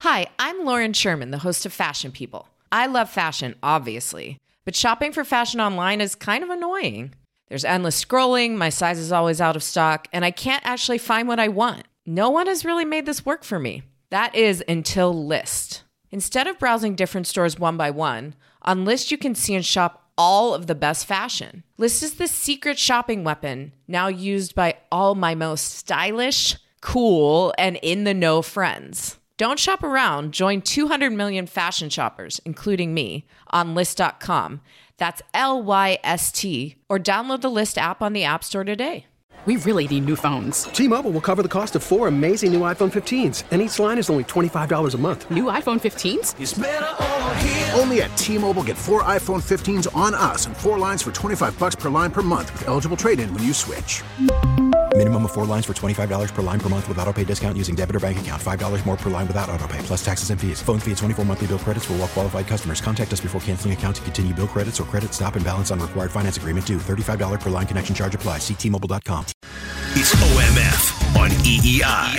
Hi, I'm Lauren Sherman, the host of Fashion People. I love fashion, obviously, but shopping for fashion online is kind of annoying. There's endless scrolling, my size is always out of stock, and I can't actually find what I want. No one has really made this work for me. That is until Lyst. Instead of browsing different stores one by one, on Lyst you can see and shop all of the best fashion. Lyst is the secret shopping weapon, now used by all my most stylish, cool, and in-the-know friends. Don't shop around. Join 200 million fashion shoppers, including me, on Lyst.com. That's Lyst, or download the Lyst app on the App Store today. We really need new phones. T-Mobile will cover the cost of 4 amazing new iPhone 15s, and each line is only $25 a month. New iPhone 15s? It's better over here. Only at T-Mobile, get 4 iPhone 15s on us and 4 lines for $25 per line per month with eligible trade-in when you switch. Minimum of 4 lines for $25 per line per month with autopay discount using debit or bank account. $5 more per line without autopay, plus taxes and fees. Phone fee at 24 monthly bill credits for well-qualified customers. Contact us before canceling account to continue bill credits or credit stop and balance on required finance agreement due. $35 per line connection charge applies. See T-Mobile.com. It's OMF on EEI.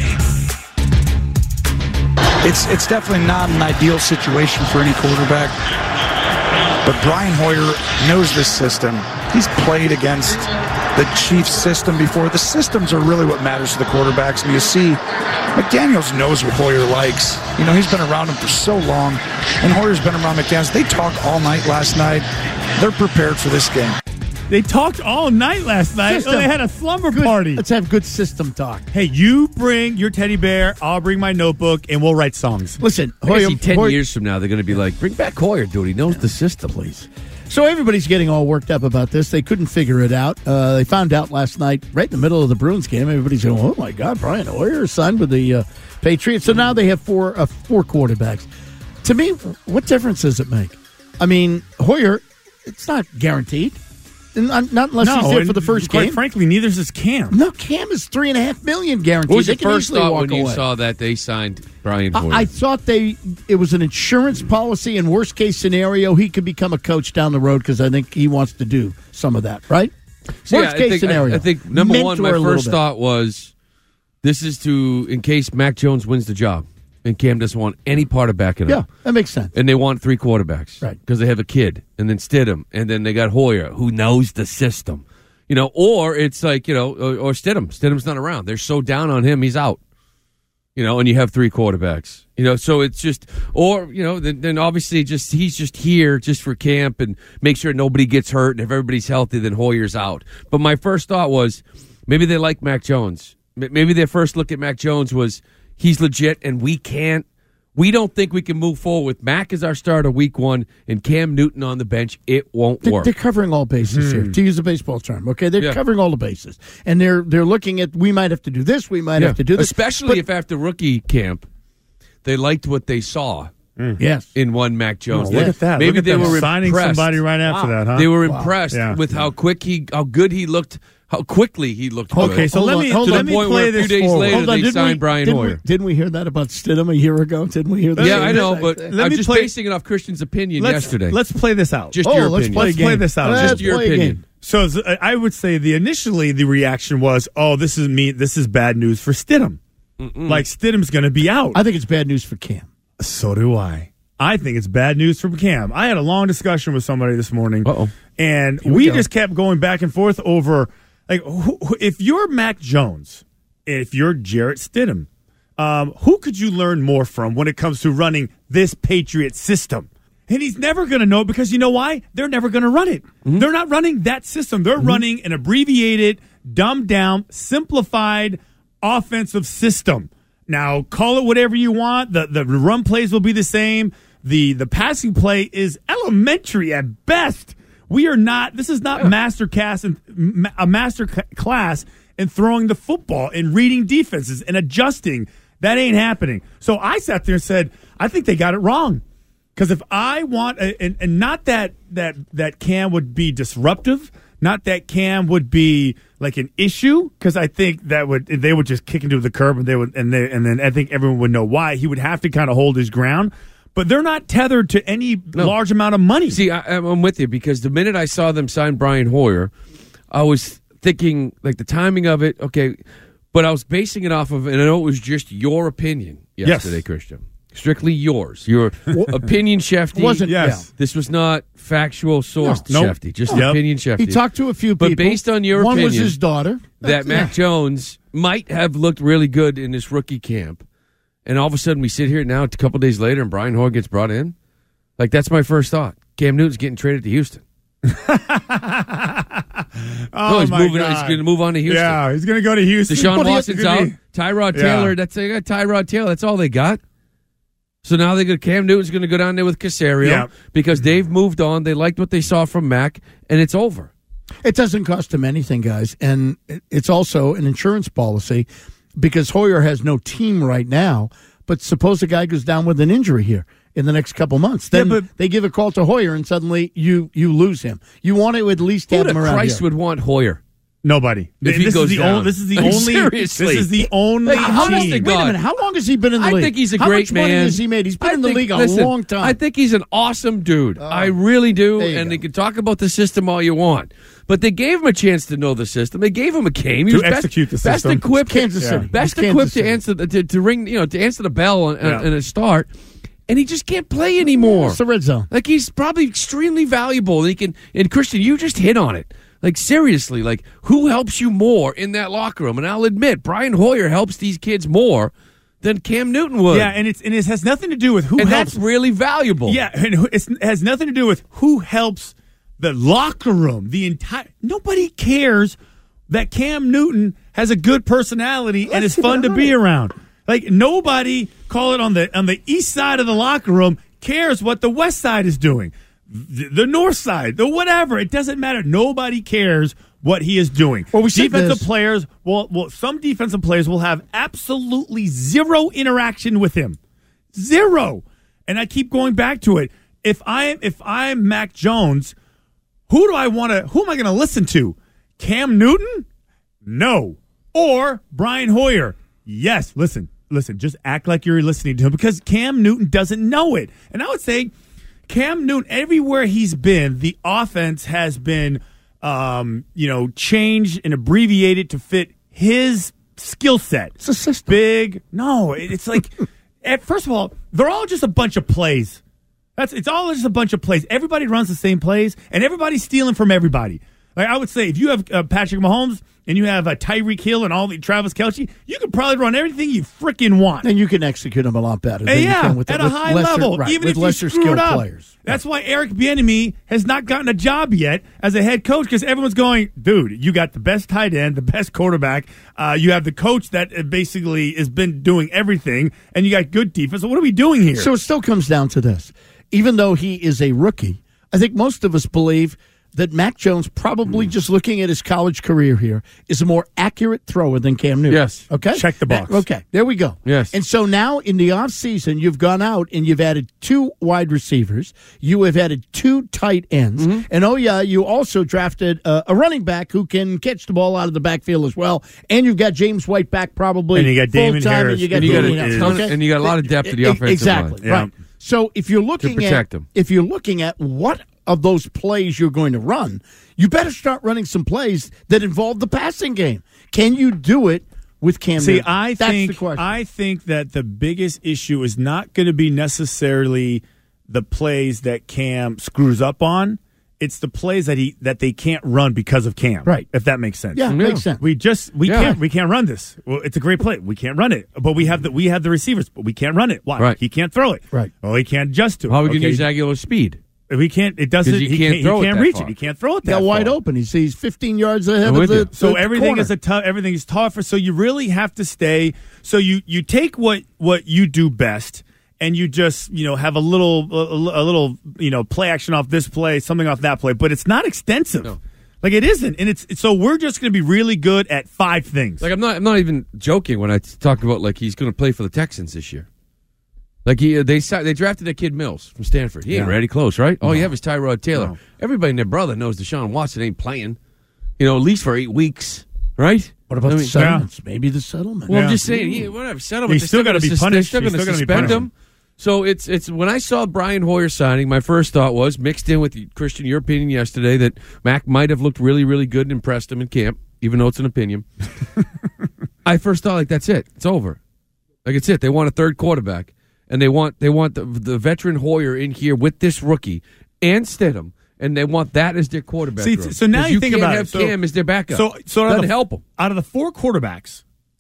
It's definitely not an ideal situation for any quarterback. But Brian Hoyer knows this system. He's played against the Chiefs system before. The systems are really what matters to the quarterbacks. And you see, McDaniels knows what Hoyer likes. You know, he's been around him for so long. And Hoyer's been around McDaniels. They talked all night last night. They're prepared for this game. They talked all night last night. Oh, they had a slumber party. Let's have good system talk. Hey, you bring your teddy bear, I'll bring my notebook, and we'll write songs. Listen, I see 10 years from now, they're going to be like, bring back Hoyer, dude. He knows the system. Please. So everybody's getting all worked up about this. They couldn't figure it out. They found out last night, right in the middle of the Bruins game. Everybody's going, oh, my God, Brian Hoyer signed with the Patriots. So now they have four quarterbacks. To me, what difference does it make? I mean, Hoyer, it's not guaranteed. Not unless he's there for the first game. Quite frankly, neither is Cam. No, Cam is $3.5 million guaranteed. What was your they can first easily thought walk when you away. saw that they signed Brian Hoyer? I thought it was an insurance policy, and worst case scenario, he could become a coach down the road because I think he wants to do some of that, right? Worst case scenario. I think number one, my first thought was this is in case Mac Jones wins the job. And Cam doesn't want any part of backing up. Yeah, that makes sense. And they want 3 quarterbacks. Right. Because they have a kid. And then Stidham. And then they got Hoyer, who knows the system. You know, or it's like, you know, or Stidham. Stidham's not around. They're so down on him, he's out. You know, and you have 3 quarterbacks. You know, so it's just, or, you know, then obviously he's just here just for camp and make sure nobody gets hurt. And if everybody's healthy, then Hoyer's out. But my first thought was maybe they like Mac Jones. Maybe their first look at Mac Jones was, he's legit, and we don't think we can move forward with Mac as our starter week 1 and Cam Newton on the bench. It won't work. They're covering all bases here, to use a baseball term. Okay, they're covering all the bases, and they're looking at we might have to do this, we might have to do this, especially if after rookie camp they liked what they saw. Yes, in one Mac Jones. Look at that. Maybe they were signing impressed. Somebody right after that. Huh? They were impressed with how good he looked. How quickly he looked good. Okay, so let me play this. A few days later, they signed Brian Hoyer. Didn't we hear that about Stidham a year ago? Didn't we hear that? Yeah, I know, but I'm just basing it off Christian's opinion yesterday. Let's play this out. Just your opinion. Let's play this out. Just your opinion. So I would say initially the reaction was, oh, this is bad news for Stidham. Like Stidham's going to be out. I think it's bad news for Cam. So do I. I think it's bad news for Cam. I had a long discussion with somebody this morning, and we just kept going back and forth over, like, if you're Mac Jones, if you're Jarrett Stidham, who could you learn more from when it comes to running this Patriot system? And he's never going to know, because you know why? They're never going to run it. They're not running that system. They're running an abbreviated, dumbed down, simplified offensive system. Now, call it whatever you want. The run plays will be the same. The passing play is elementary at best. This is not a master class in throwing the football and reading defenses and adjusting. That ain't happening. So I sat there and said, I think they got it wrong. Because if I want, and not that Cam would be disruptive, not that Cam would be like an issue, because I think they would just kick into the curb, and then I think everyone would know why. He would have to kind of hold his ground. But they're not tethered to any large amount of money. See, I'm with you, because the minute I saw them sign Brian Hoyer, I was thinking, like, the timing of it, okay, but I was basing it off of, and I know it was just your opinion yesterday, Christian. Strictly yours. Your opinion, Shefty. Wasn't Yes. This was not factual sourced, No. Shefty. Just Yep. opinion, Shefty. He talked to a few people. But based on your one opinion, was his daughter. that Mac Jones might have looked really good in this rookie camp, and all of a sudden we sit here now a couple days later and Brian Hoyer gets brought in. Like, that's my first thought. Cam Newton's getting traded to Houston. Oh, he's my moving. God. He's going to move on to Houston. Yeah, he's going to go to Houston. Deshaun Watson's Gonna out. be- Tyrod Yeah. Taylor. They got Tyrod Taylor. That's all they got. So now they got Cam Newton's going to go down there with Casario Yeah. because they've moved on. They liked what they saw from Mac, and it's over. It doesn't cost him anything, guys. And it's also an insurance policy because Hoyer has no team right now. But suppose a guy goes down with an injury here in the next couple months. Then but- they give a call to Hoyer, and suddenly you lose him. You want to at least Who have the him around Christ here. would want Hoyer? Nobody. If he this goes is the down. only. This is the Like, only. seriously. This is the only Like, how does team. the Wait a minute. How long has he been in the league? I think he's a How great much money man. has he made? He's been in the league a listen, long time. I think he's an awesome dude. I really do. there you And go. they can talk about the system all you want. But they gave him a chance to know the system. They gave him a game. He To was execute the best system. equipped, It's Kansas City. best It's Kansas equipped to City. answer to ring, to answer the bell on a start. And he just can't play anymore. It's the red zone. Like, he's probably extremely valuable. And he can. And Christian, you just hit on it. Like, seriously, like, who helps you more in that locker room? And I'll admit, Brian Hoyer helps these kids more than Cam Newton would. Yeah, and it has nothing to do with who and helps. that's really valuable. Yeah, and it has nothing to do with who helps the locker room. Nobody cares that Cam Newton has a good personality and is fun to be around. Like, nobody, call it on the east side of the locker room, cares what the west side is doing. The north side, the whatever, it doesn't matter. Nobody cares what he is doing. Well, we said defensive this. players, some defensive players will have absolutely zero interaction with him. Zero. And I keep going back to it. If I'm Mac Jones, who am I going to listen to? Cam Newton? No. Or Brian Hoyer? Yes. Listen, just act like you're listening to him because Cam Newton doesn't know it. And I would say Cam Newton, everywhere he's been, the offense has been changed and abbreviated to fit his skill set. It's a system. Big. No, it's like, first of all, they're all just a bunch of plays. It's all just a bunch of plays. Everybody runs the same plays, and everybody's stealing from everybody. Like, I would say, if you have Patrick Mahomes and you have Tyreek Hill and all the Travis Kelce, you could probably run everything you freaking want. And you can execute them a lot better. Than you can with at with a high lesser, level, right, even with if you lesser screwed skilled up. players. That's why Eric Bieniemy has not gotten a job yet as a head coach because everyone's going, dude, you got the best tight end, the best quarterback. You have the coach that basically has been doing everything, and you got good defense. So what are we doing here? So it still comes down to this. Even though he is a rookie, I think most of us believe that Mac Jones, probably just looking at his college career here, is a more accurate thrower than Cam Newton. Yes. Okay? Check the box. Okay, there we go. Yes. And so now in the offseason, you've gone out and you've added 2 wide receivers. You have added 2 tight ends. Mm-hmm. And, you also drafted a running back who can catch the ball out of the backfield as well. And you've got James White back probably And you got Damon full-time, Harris. And you got And you got Damon a Harris. ton- Okay? and you got a lot of depth to the offensive Exactly, line. right. So if you're looking protect at him. if you're looking at what of those plays you're going to run, you better start running some plays that involve the passing game. Can you do it with Cam See, Newton? I That's think the question. I think that the biggest issue is not going to be necessarily the plays that Cam screws up on. It's the plays that they can't run because of Cam. Right. If that makes sense. Yeah, makes sense. We can't run this. Well, it's a great play. We can't run it. But we have the receivers, but we can't run it. Why? Right. He can't throw it. Right. Well, he can't adjust to it. How are we going to Okay. use Aguilar's speed? We can't. It doesn't. 'Cause you He can't can't. throw it He can't that reach far. it. He can't throw it that got wide far. open. He's 15 yards ahead I'm of with the you. So the everything corner. is everything is tougher. So you really have to stay. So you take what you do best, and you just have a little play action off this play, something off that play, but it's not extensive. No. Like it isn't, and it's so we're just going to be really good at 5 things. Like, I'm not even joking when I talk about, like, he's going to play for the Texans this year. Like, they drafted that kid Mills from Stanford. He ain't ready close, right? All you have is Tyrod Taylor. No. Everybody and their brother knows Deshaun Watson ain't playing, at least for 8 weeks, right? What about I the mean, settlements? Maybe the settlement. Well, Yeah. I'm just saying, whatever, settlement. He's they're still gotta gonna be punished. They're He's going to still gonna be suspend him. So it's when I saw Brian Hoyer signing, my first thought was, mixed in with Christian, your opinion yesterday, that Mac might have looked really, really good and impressed him in camp, even though it's an opinion. I first thought, like, that's it. It's over. Like, it's it. They want a third quarterback. and they want the veteran Hoyer in here with this rookie and Stidham, and they want that as their quarterback. See, room. so now you think about it. Cam as their backup. So doesn't help them. Out of the four quarterbacks,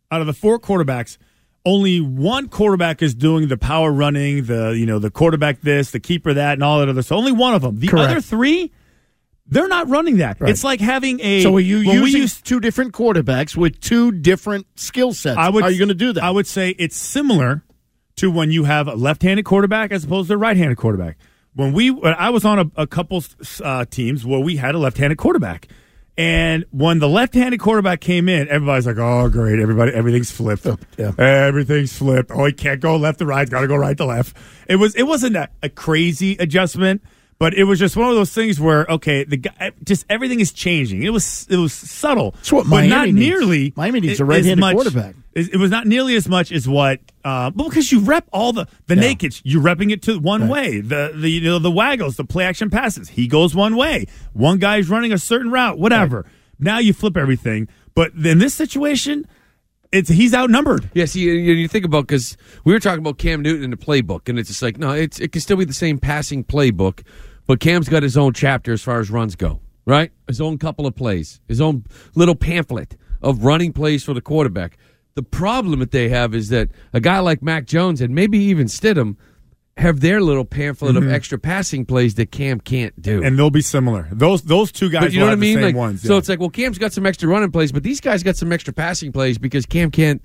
only one quarterback is doing the power running, the quarterback this, the keeper that, and all that other. So only one of them. The other three, they're not running that. Right. It's like having a. So are you using two different quarterbacks with two different skill sets? How are you going to do that? I would say it's similar to when you have a left-handed quarterback as opposed to a right-handed quarterback. When I was on a couple teams where we had a left-handed quarterback, and when the left-handed quarterback came in, everybody's like, "Oh, great! Everything's flipped. Everything's flipped. Oh, he can't go left to right. Got to go right to left." It wasn't a crazy adjustment, but it was just one of those things where the guy just everything is changing. It was subtle. That's what Miami needs. Miami needs a right-handed quarterback. It was not nearly as much as what, because you rep all the naked. You're repping it to one way. The waggles, the play action passes. He goes one way. One guy's running a certain route. Whatever. Right. Now you flip everything. But in this situation, he's outnumbered. Yeah. See, you think about because we were talking about Cam Newton in the playbook, and it's just like it can still be the same passing playbook, but Cam's got his own chapter as far as runs go. Right, his own couple of plays, his own little pamphlet of running plays for the quarterback. The problem that they have is that a guy like Mac Jones and maybe even Stidham have their little pamphlet of extra passing plays that Cam can't do. And they'll be similar. Those two guys will have the same ones. So it's like, well, Cam's got some extra running plays, but these guys got some extra passing plays because Cam can't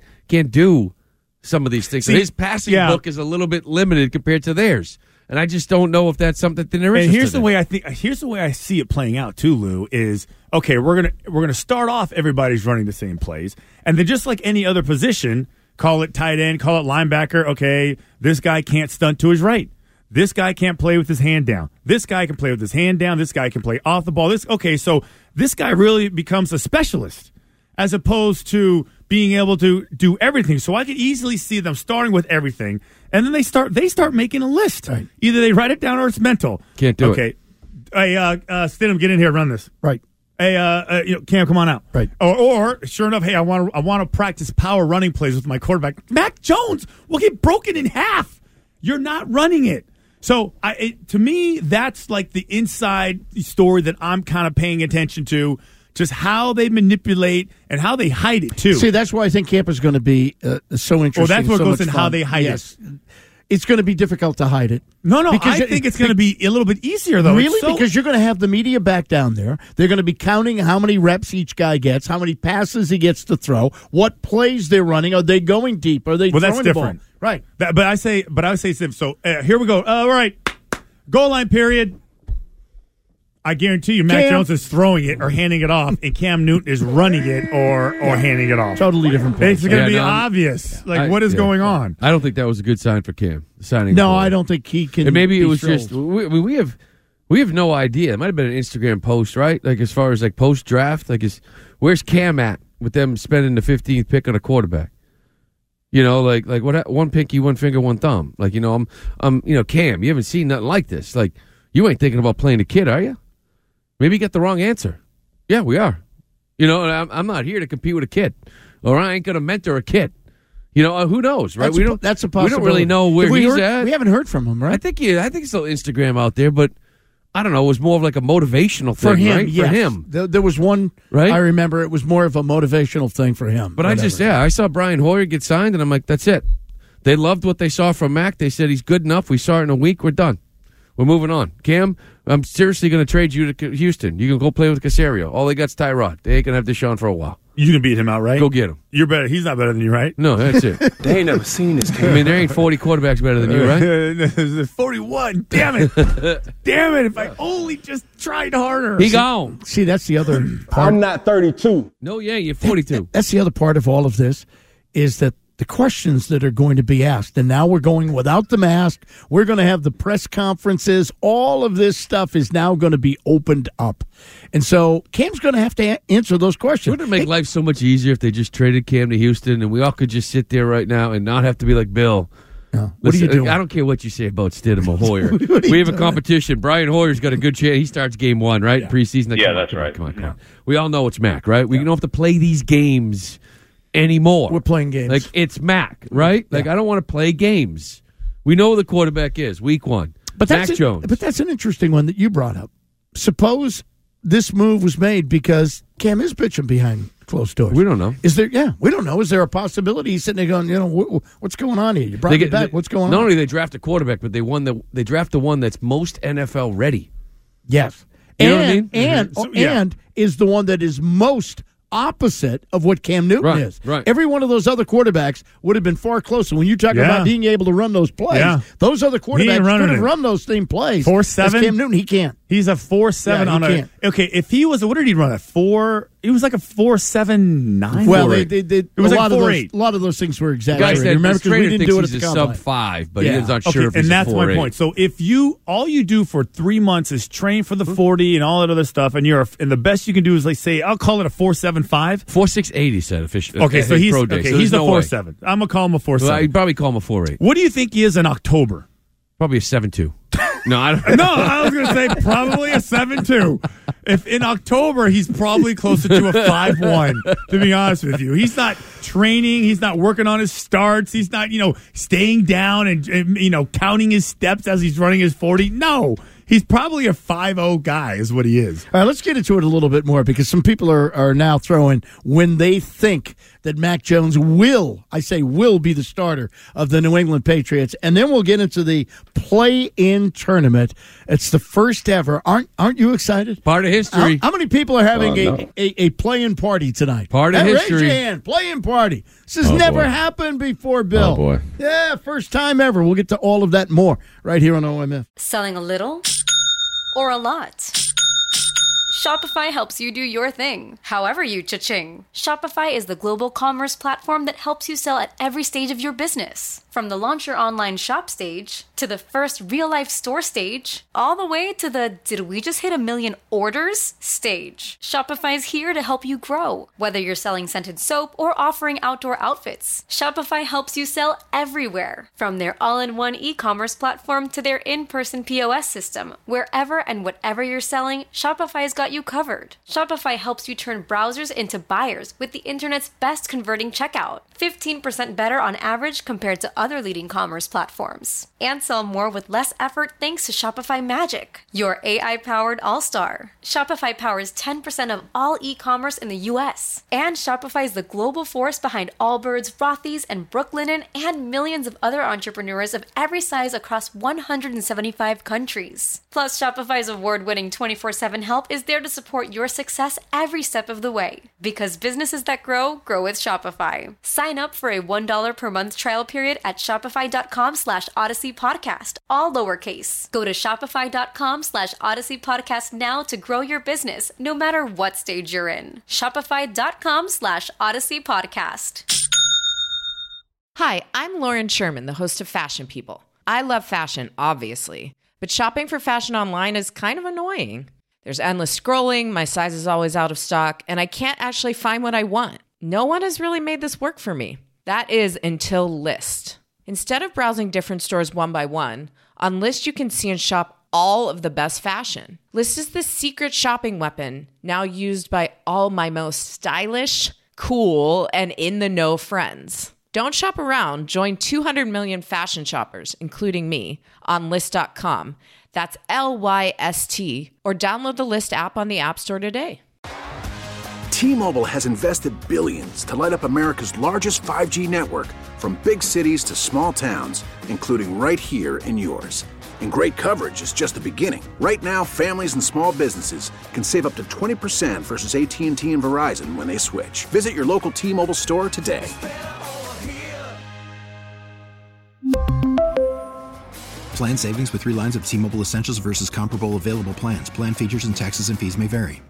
do some of these things. So his passing book is a little bit limited compared to theirs. And I just don't know if that's something that they're interested in. And here's the way I see it playing out too, Lou, is we're gonna start off everybody's running the same plays, and then just like any other position, call it tight end, call it linebacker, okay, this guy can't stunt to his right. This guy can't play with his hand down. This guy can play with his hand down. This guy can play off the ball. So this guy really becomes a specialist as opposed to being able to do everything. So I could easily see them starting with everything, and then they start making a list. Right. Either they write it down or it's mental. Can't do it. Okay. Hey, Stidham, get in here, run this. Right. Hey, Cam, come on out. Right. Or sure enough, hey, I want to practice power running plays with my quarterback. Mac Jones will get broken in half. You're not running it. So to me, that's like the inside story that I'm kind of paying attention to. Just how they manipulate and how they hide it, too. See, that's why I think camp is going to be so interesting. Well, that's what goes in how they hide it. It's going to be difficult to hide it. No, I think it's going to be a little bit easier, though. Really? Because you're going to have the media back down there. They're going to be counting how many reps each guy gets, how many passes he gets to throw, what plays they're running. Are they going deep? Are they throwing the ball? Right. But I would say, so here we go. All right. Goal line period. I guarantee you Mac Jones is throwing it or handing it off, and Cam Newton is running it or handing it off. Totally different plays. It's going to be obvious. What is going on? I don't think that was a good sign for Cam. Signing. No, I don't think he can. And maybe it was just we have no idea. It might have been an Instagram post, right? Like as far as like post draft, where's Cam at with them spending the 15th pick on a quarterback? You know, like what? One pinky, one finger, one thumb. Like I'm Cam. You haven't seen nothing like this. Like you ain't thinking about playing a kid, are you? Maybe you get the wrong answer. Yeah, we are. I'm not here to compete with a kid, or I ain't going to mentor a kid. Who knows, right? That's a possibility. We don't really know where he's at. We haven't heard from him, right? I think it's still Instagram out there, but I don't know. It was more of like a motivational thing, for him, right? Yes. For him. There was one, right? I remember it was more of a motivational thing for him. But I saw Brian Hoyer get signed, and I'm like, that's it. They loved what they saw from Mac. They said he's good enough. We saw it in a week. We're done. We're moving on. Cam, I'm seriously going to trade you to Houston. You can go play with Caserio. All they got's Tyrod. They ain't going to have Deshaun for a while. You can beat him out, right? Go get him. You're better. He's not better than you, right? No, that's it. They ain't never seen this, Cam. I mean, there ain't 40 quarterbacks better than you, right? There's 41. Damn it. Damn it. If I only just tried harder. He gone. See, that's the other part. I'm not 32. No, yeah, you're 42. That's the other part of all of this is that the questions that are going to be asked, and now we're going without the mask, we're going to have the press conferences, all of this stuff is now going to be opened up. And so Cam's going to have to answer those questions. Wouldn't it make life so much easier if they just traded Cam to Houston and we all could just sit there right now and not have to be like, Bill, no. What are you doing? I don't care what you say about Stidham or Hoyer. We have a competition. Brian Hoyer's got a good chance. He starts game one, right? Yeah. Preseason. That's right. Come on. We all know it's Mac, right? We don't have to play these games anymore. We're playing games. Like, it's Mac, right? Yeah. Like, I don't want to play games. We know who the quarterback is, week one. Mac Jones. But that's an interesting one that you brought up. Suppose this move was made because Cam is pitching behind closed doors. We don't know. We don't know. Is there a possibility he's sitting there going, what's going on here? You brought me back. What's going on? Not only they draft a quarterback, but they draft the one that's most NFL ready. Yes. You know what I mean? And is the one that is most opposite of what Cam Newton is. Right. Every one of those other quarterbacks would have been far closer. When you talk about being able to run those plays, those other quarterbacks could have run those same plays. 4.7? Cam Newton, he can't. He's a 4.7 on a. Okay, if he was, what did he run? It was like a 4.79. Well, it was like 4.8. A lot of those things were exaggerated. Remember, because we didn't do it at the he's a combine. sub-5, but he's not sure if he's and that's a 4.8. my point. So if all you do for 3 months is train for the 40 and all that other stuff, and the best you can do is like say, I'll call it a 4.75. 4.68, he said officially. Okay, so he's pro day, so he's a no way. 4.7. I'm gonna call him a 4.7. Well, I'd probably call him a 4.8. What do you think he is in October? Probably a 7.2. No, I don't. No, I was going to say probably a 7.2. If in October he's probably closer to a 5.1. To be honest with you, he's not training. He's not working on his starts. He's not staying down and counting his steps as he's running his 40. No. He's probably a 5.0 guy is what he is. All right, let's get into it a little bit more because some people are now throwing when they think that Mac Jones will be the starter of the New England Patriots. And then we'll get into the play-in tournament. It's the first ever. Aren't you excited? Part of history. How many people are having a play-in party tonight? Part of history. Raise your hand. Play-in party. This has never happened before, Bill. Oh, boy. Yeah, first time ever. We'll get to all of that and more right here on OMF. Selling a little or a lot? Shopify helps you do your thing, however you cha-ching. Shopify is the global commerce platform that helps you sell at every stage of your business. From the launch your online shop stage, to the first real-life store stage, all the way to the did we just hit 1 million orders stage. Shopify's here to help you grow. Whether you're selling scented soap or offering outdoor outfits, Shopify helps you sell everywhere. From their all-in-one e-commerce platform to their in-person POS system. Wherever and whatever you're selling, Shopify's got you covered. Shopify helps you turn browsers into buyers with the internet's best converting checkout. 15% better on average compared to other leading commerce platforms. And sell more with less effort thanks to Shopify Magic, your AI-powered all-star. Shopify powers 10% of all e-commerce in the U.S. And Shopify is the global force behind Allbirds, Rothy's, and Brooklinen, and millions of other entrepreneurs of every size across 175 countries. Plus, Shopify's award-winning 24/7 help is there to support your success every step of the way. Because businesses that grow with Shopify. Sign up for a $1 per month trial period at shopify.com/Odyssey Podcast, all lowercase. Go to shopify.com/Odyssey Podcast now to grow your business, no matter what stage you're in. Shopify.com/Odyssey Podcast. Hi, I'm Lauren Sherman, the host of Fashion People. I love fashion, obviously, but shopping for fashion online is kind of annoying. There's endless scrolling, my size is always out of stock, and I can't actually find what I want. No one has really made this work for me. That is until Lyst. Instead of browsing different stores one by one, on Lyst you can see and shop all of the best fashion. Lyst is the secret shopping weapon now used by all my most stylish, cool, and in-the-know friends. Don't shop around. Join 200 million fashion shoppers, including me, on Lyst.com. That's LYST, or download the Lyst app on the App Store today. T-Mobile has invested billions to light up America's largest 5G network, from big cities to small towns, including right here in yours. And great coverage is just the beginning. Right now, families and small businesses can save up to 20% versus AT&T and Verizon when they switch. Visit your local T-Mobile store today. Plan savings with 3 lines of T-Mobile Essentials versus comparable available plans. Plan features and taxes and fees may vary.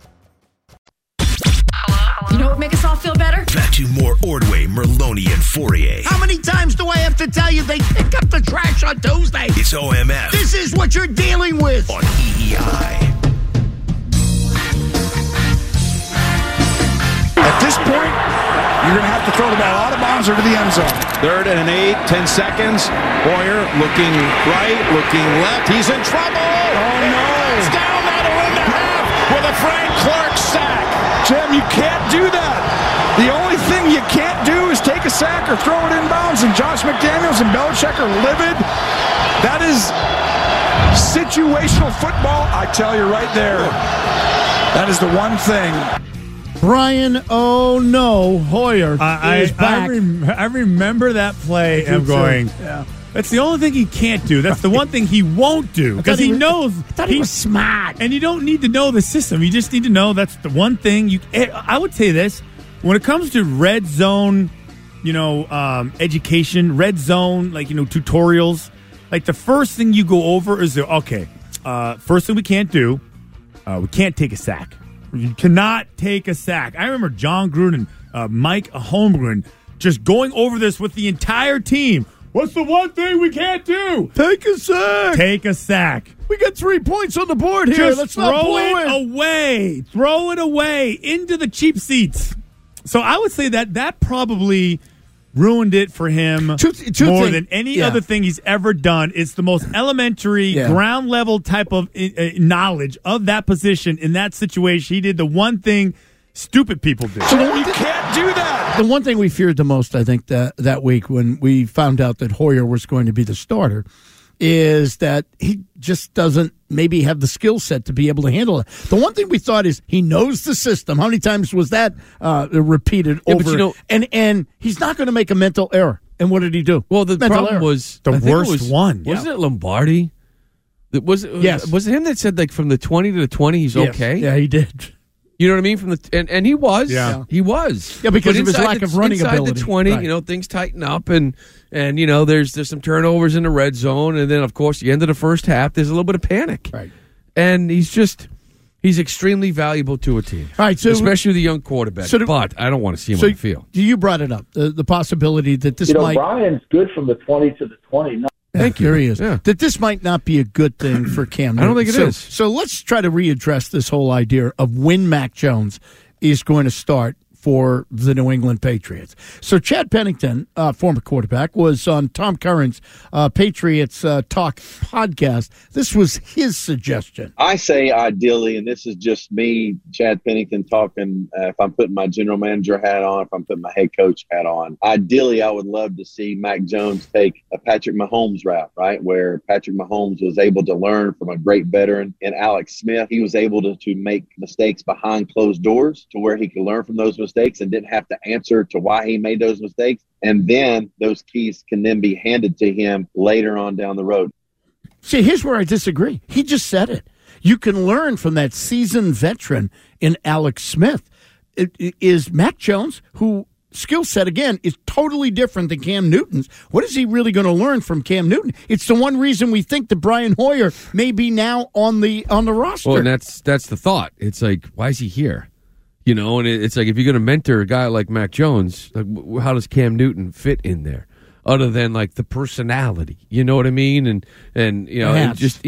You know what would make us all feel better? Back to more Ordway, Merloni, and Fourier. How many times do I have to tell you they pick up the trash on Tuesday? It's OMF. This is what you're dealing with. On EEI. At this point, you're going to have to throw the ball out of bounds or to the end zone. 3rd and 8, 10 seconds. Hoyer looking right, looking left. He's in trouble. Oh, no. It's down now to win the half with a Frank Clark sack. Jim, you can't do that. The only thing you can't do is is take a sack or throw it inbounds, and Josh McDaniels and Belichick are livid. That is situational football, I tell you right there. That is the one thing. Brian, oh no, Hoyer is back. I remember that play and I'm going, that's the only thing he can't do. That's the one thing he won't do because he knows. I thought he was smart. And you don't need to know the system. You just need to know that's the one thing. I would say this. When it comes to red zone, education, red zone, tutorials, the first thing you go over is, first thing we can't do, we can't take a sack. You cannot take a sack. I remember John Gruden, Mike Holmgren, just going over this with the entire team. What's the one thing we can't do? Take a sack. Take a sack. We got 3 points on the board here. Just Let's not blow it away. Throw it away into the cheap seats. So I would say that probably ruined it for him more than any other thing he's ever done. It's the most elementary, ground level type of knowledge of that position in that situation. He did the one thing stupid people do. So you can't do that. The one thing we feared the most, I think, that week when we found out that Hoyer was going to be the starter is that he just doesn't maybe have the skill set to be able to handle it. The one thing we thought is he knows the system. How many times was that repeated over? And he's not going to make a mental error. And what did he do? Well, the problem was the worst one. Wasn't it Lombardi? Was it him that said from the 20 to the 20 he's okay? Yeah, he did. You know what I mean? And he was. Yeah. He was. Yeah, because of his lack of running ability. Inside the 20, right. Things tighten up and there's some turnovers in the red zone, and then of course the end of the first half there's a little bit of panic. Right. And he's extremely valuable to a team. All right, so especially the young quarterback. But I don't want to see him on the field. You brought it up, the possibility that this might Brian's good from the 20 to the 20. Thank you. There he is. Yeah. That this might not be a good thing for Cam Newton. I don't think it is. So let's try to readdress this whole idea of when Mac Jones is going to start for the New England Patriots. So Chad Pennington, former quarterback, was on Tom Curran's Patriots Talk podcast. This was his suggestion. I say ideally, and this is just me, Chad Pennington, talking, if I'm putting my general manager hat on, if I'm putting my head coach hat on, ideally I would love to see Mac Jones take a Patrick Mahomes route, right, where Patrick Mahomes was able to learn from a great veteran in Alex Smith. He was able to make mistakes behind closed doors to where he could learn from those mistakes and didn't have to answer to why he made those mistakes. And then those keys can then be handed to him later on down the road. See, here's where I disagree. He just said it. You can learn from that seasoned veteran in Alex Smith. It is Mac Jones, who skill set, again, is totally different than Cam Newton's. What is he really going to learn from Cam Newton? It's the one reason we think that Brian Hoyer may be now on the roster. Well, and that's the thought. It's like, why is he here? And it's like if you're going to mentor a guy like Mac Jones, how does Cam Newton fit in there? Other than the personality, you know what I mean, and and just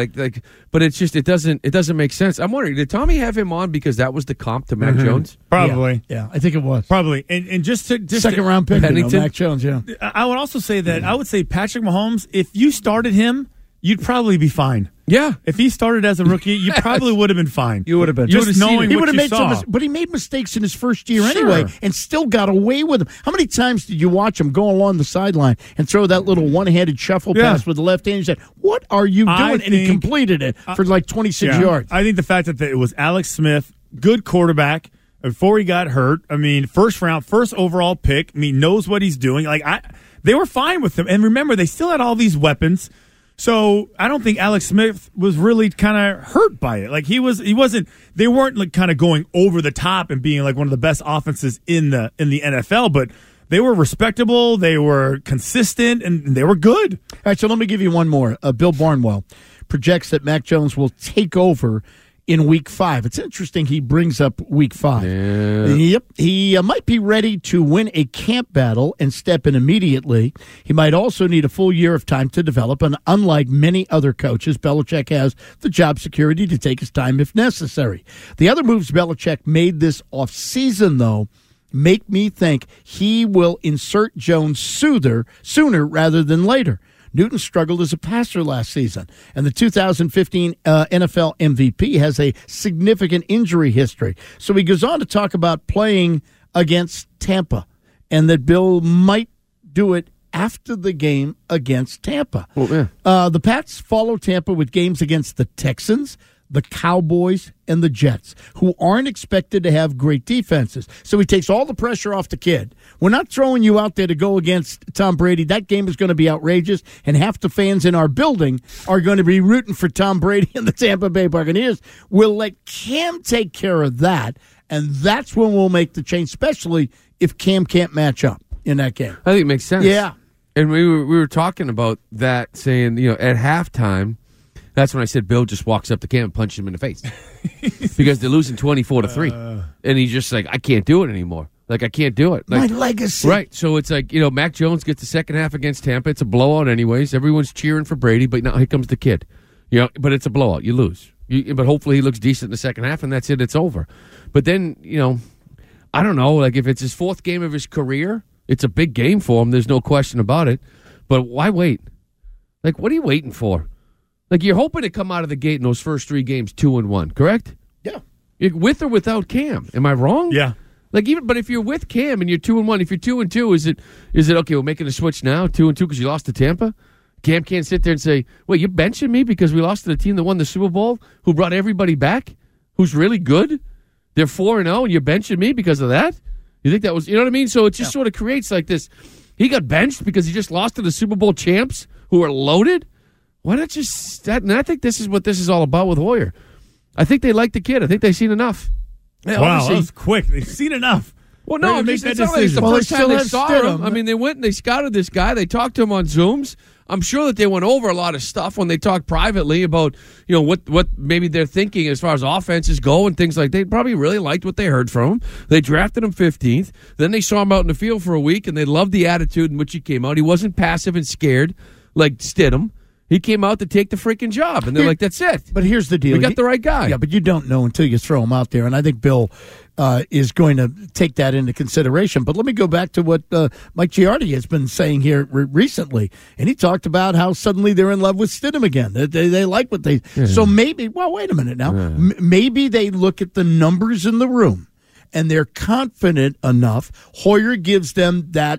but it's just it doesn't make sense. I'm wondering, did Tommy have him on because that was the comp to Mac Jones? Probably, yeah, I think it was probably, and just second round pick, Mac Jones. Yeah, I would also say that I would say Patrick Mahomes, if you started him, you'd probably be fine. Yeah, if he started as a rookie, you probably would have been fine. You would have been just knowing he what you made saw. But he made mistakes in his first year anyway, and still got away with them. How many times did you watch him go along the sideline and throw that little one-handed shuffle pass with the left hand? You said, "What are you doing?" And he completed it for 26 yards. I think the fact that it was Alex Smith, good quarterback. Before he got hurt, I mean, first overall pick. I mean, knows what he's doing. They were fine with him, and remember, they still had all these weapons. So I don't think Alex Smith was really kind of hurt by it. He wasn't. They weren't kind of going over the top and being one of the best offenses in the NFL. But they were respectable. They were consistent, and they were good. All right. So let me give you one more. Bill Barnwell projects that Mac Jones will take over in Week 5. It's interesting he brings up Week 5. Yeah. Yep. He might be ready to win a camp battle and step in immediately. He might also need a full year of time to develop, and unlike many other coaches, Belichick has the job security to take his time if necessary. The other moves Belichick made this offseason, though, make me think he will insert Jones sooner rather than later. Newton struggled as a passer last season, and the 2015 NFL MVP has a significant injury history. So he goes on to talk about playing against Tampa and that Bill might do it after the game against Tampa. Well, yeah. The Pats follow Tampa with games against the Texans, the Cowboys, and the Jets, who aren't expected to have great defenses. So he takes all the pressure off the kid. We're not throwing you out there to go against Tom Brady. That game is going to be outrageous, and half the fans in our building are going to be rooting for Tom Brady and the Tampa Bay Buccaneers. We'll let Cam take care of that, and that's when we'll make the change, especially if Cam can't match up in that game. I think it makes sense. Yeah. And we were talking about that, saying, at halftime, that's when I said Bill just walks up to Cam and punches him in the face. Because they're losing 24-3. And he's just like, I can't do it anymore. Like, I can't do it. Like, my legacy. Right. So it's like, Mac Jones gets the second half against Tampa. It's a blowout anyways. Everyone's cheering for Brady, but now here comes the kid. But it's a blowout. You lose. But hopefully he looks decent in the second half, and that's it. It's over. But then, I don't know. Like, if it's his fourth game of his career, it's a big game for him. There's no question about it. But why wait? Like, what are you waiting for? Like, you're hoping to come out of the gate in those first 3 games 2-1, correct? Yeah. With or without Cam? Am I wrong? Yeah. Like, but if you're with Cam and you're 2-1, if you're 2-2, is it okay? We're making a switch now, 2-2, because you lost to Tampa. Cam can't sit there and say, "Wait, you're benching me because we lost to the team that won the Super Bowl, who brought everybody back, who's really good. They're 4-0, and you're benching me because of that." You think that was, you know what I mean? So it just sort of creates like this. He got benched because he just lost to the Super Bowl champs who are loaded. Why not just that? And I think this is what this is all about with Hoyer. I think they like the kid. I think they've seen enough. Yeah, wow, that was quick. They've seen enough. Well, no, it's not like it's the first time they saw him. I mean, they went and they scouted this guy. They talked to him on Zooms. I'm sure that they went over a lot of stuff when they talked privately about, what maybe they're thinking as far as offenses go and things like that. They probably really liked what they heard from him. They drafted him 15th. Then they saw him out in the field for a week, and they loved the attitude in which he came out. He wasn't passive and scared like Stidham. He came out to take the freaking job, and they're like, that's it. But here's the deal. We got the right guy. Yeah, but you don't know until you throw him out there, and I think Bill is going to take that into consideration. But let me go back to what Mike Giardi has been saying here recently, and he talked about how suddenly they're in love with Stidham again. They like what they... Yeah. So maybe... Well, wait a minute now. Yeah. Maybe they look at the numbers in the room, and they're confident enough. Hoyer gives them that,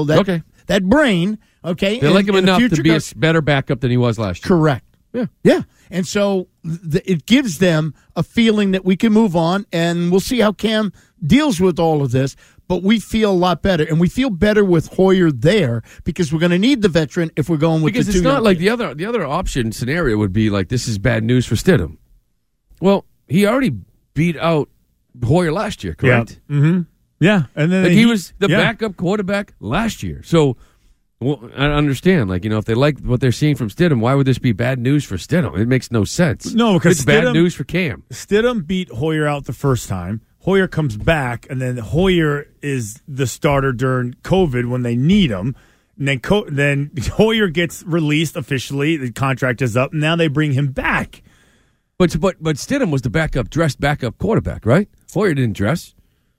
that brain... Okay, they like him enough to be a better backup than he was last year. Correct. Yeah. Yeah. And so it gives them a feeling that we can move on, and we'll see how Cam deals with all of this. But we feel a lot better, and we feel better with Hoyer there because we're going to need the veteran if we're going with because the it's two. Not like the other option scenario would be like this is bad news for Stidham. Well, he already beat out Hoyer last year, correct? Yeah. Mm-hmm. Yeah, and then he was the backup quarterback last year. So. Well, I understand. Like, if they like what they're seeing from Stidham, why would this be bad news for Stidham? It makes no sense. No, because it's bad news for Cam. Stidham beat Hoyer out the first time. Hoyer comes back, and then Hoyer is the starter during COVID when they need him. And then Hoyer gets released officially. The contract is up. And now they bring him back. But Stidham was the dressed backup quarterback, right? Hoyer didn't dress.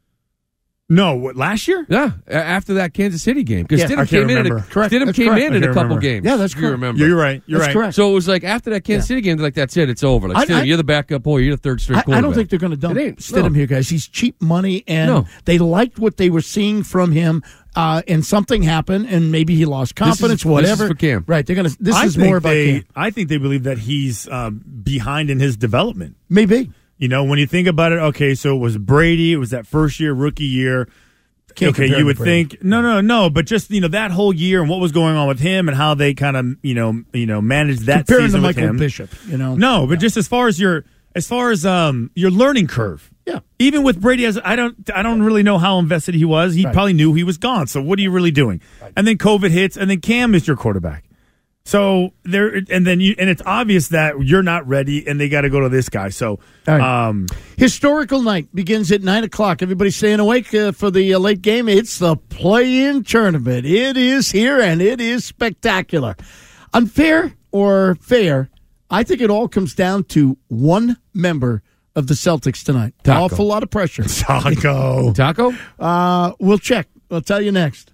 No, what, last year? Yeah, after that Kansas City game. Because Stidham came in a couple games. Yeah, that's correct. You remember. You're right. You're right. Correct. So it was like after that Kansas City game, they're like, that's it, it's over. Like, Stidham, you're the backup boy, you're the third string quarterback. I don't think they're going to dump Stidham here, guys. He's cheap money, and they liked what they were seeing from him, and something happened, and maybe he lost confidence, whatever. This is for Cam. Right, this is more about Cam. I think they believe that he's behind in his development. Maybe. When you think about it, okay, so it was Brady, it was that first year, rookie year. Okay, you would think no, but just that whole year and what was going on with him and how they kind of managed that comparing season to with Michael him. Bishop, No, but just as far as your learning curve. Yeah. Even with Brady, I don't really know how invested he was. He probably knew he was gone. So what are you really doing? Right. And then COVID hits, and then Cam is your quarterback. So it's obvious that you're not ready, and they got to go to this guy. So, historical night begins at 9:00. Everybody staying awake for the late game. It's the play-in tournament. It is here, and it is spectacular. Unfair or fair? I think it all comes down to one member of the Celtics tonight. Taco. Awful lot of pressure. Taco? We'll check. I'll tell you next.